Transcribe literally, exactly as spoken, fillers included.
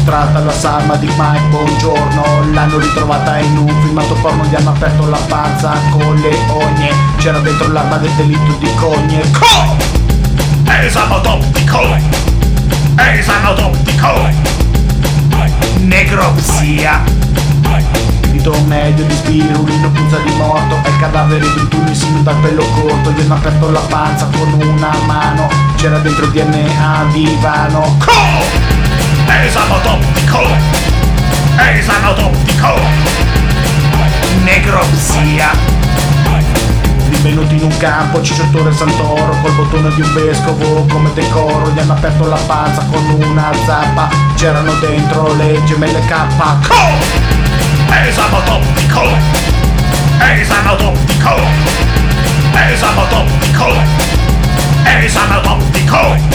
mostrata la salma di Mike Buongiorno. L'hanno ritrovata in un filmato porno, gli hanno aperto la panza con le ogne. C'era dentro l'arma del delitto di cogne. Co! Esame toppico! Esame toppico! Necropsia! Dito medio di spirulino, puzza di morto. E il cadavere di Tunis dal pelo corto. Gli hanno aperto la panza con una mano. C'era dentro D N A divano. Co! Esame toppico! Esame toppico! Necropsia! Rinvenuti in un campo, Ciccio Torre Santoro, col bottone di un vescovo come decoro. Gli hanno aperto la panza con una zappa. C'erano dentro le gemelle K. Co! Esame toppico! Esame toppico! Esame toppico! Esame toppico!